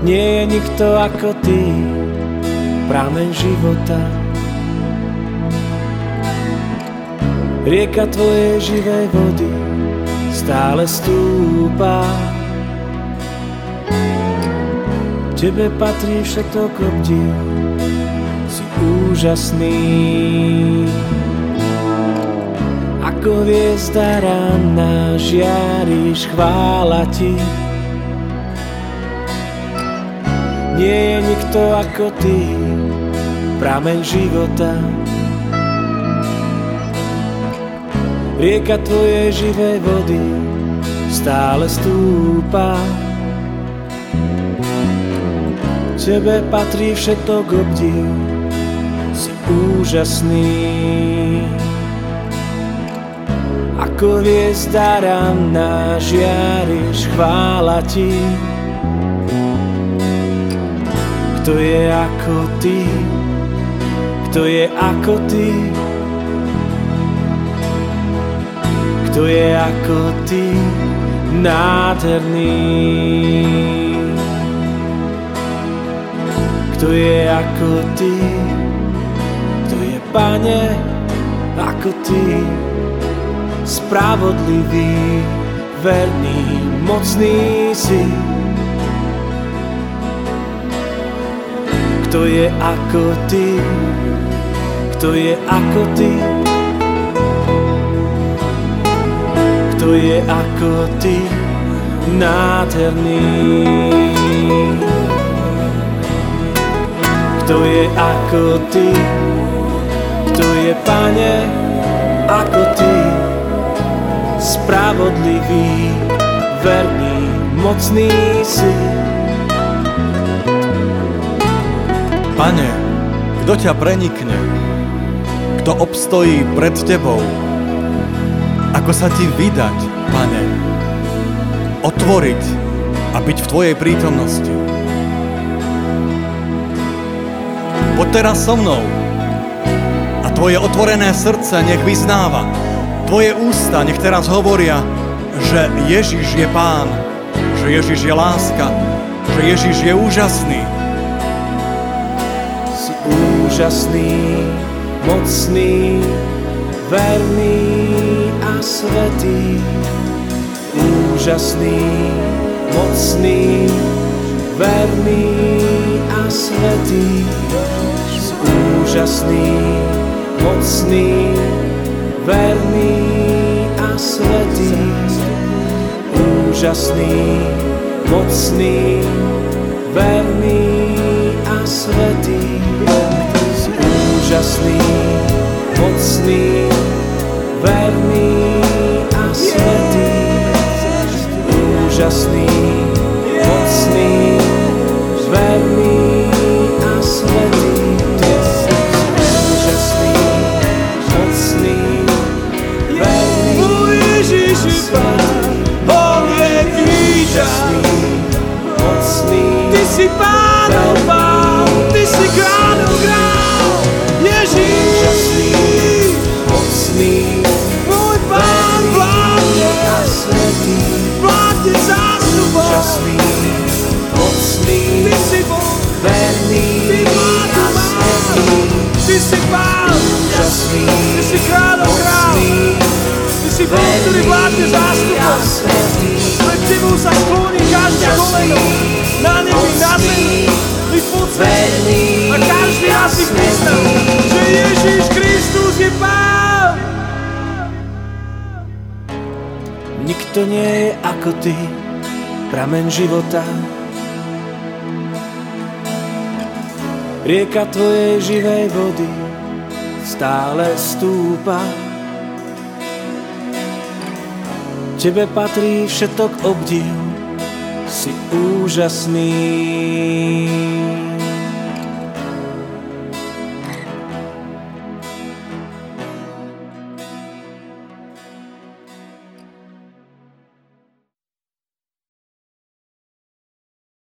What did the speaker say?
Nie je nikto ako ty, prameň života. Rieka tvojej živej vody stále stúpa. Tebe patrí všetok obdiv, si úžasný. Ako hviezda ranná žiariš, chvála ti. Nie je nikto ako ty, prameň života. Rieka tvojej živej vody stále stúpa. Tebe patrí všetok obdiv, si úžasný. Ako hviezda ranná žiariš, chvála ti. Kto je ako ty? Kto je ako ty? Kto je ako ty? Nádherný. Kto je ako ty? Kto je, Pane, ako ty? Spravodlivý, verný, mocný si. Kto je ako ty? Kto je ako ty? Kto je ako ty? Nádherný. Kto je ako ty? Kto je, Pane, ako ty? Spravodlivý, verný, mocný si. Pane, kto ťa prenikne? Kto obstojí pred tebou? Ako sa ti vydať, Pane? Otvoriť a byť v tvojej prítomnosti. Poď teraz so mnou a tvoje otvorené srdce nech vyznáva. Tvoje ústa nech teraz hovoria, že Ježiš je Pán, že Ježiš je láska, že Ježiš je úžasný. Si úžasný, mocný, verný a svätý. Úžasný, mocný, verný a svätý. Si úžasný, mocný, verný a svätý. Úžasný, mocný, verný a svätý. Si úžasný, mocný, verný a svätý. Úžasný, mocný, verný a svätý. Úžasný, mocný, verný a svätý. On je kríža, Mocný, ty si Pánov Pán, ty si Kráľov Král. Ježíš, mocný, môj Pán vládne, a svätý. vládne zástupom. Úžasný, mocný, Ty si Boh, verný ty vládu a máš, svätý. ty si Pán, Úžasný, ty si Kráľov Král, ty si Boh, ktorý vládne zástupom. Pred tebou sa skloní každé koleno, na nebi, na zemi, i pod svetom. A každý jazyk vyzná, že Ježíš Kristus je Pán. Nikto nie je ako ty, prameň života. Rieka tvojej živej vody stále stúpa. Tebe patrí všetok obdiv, si úžasný.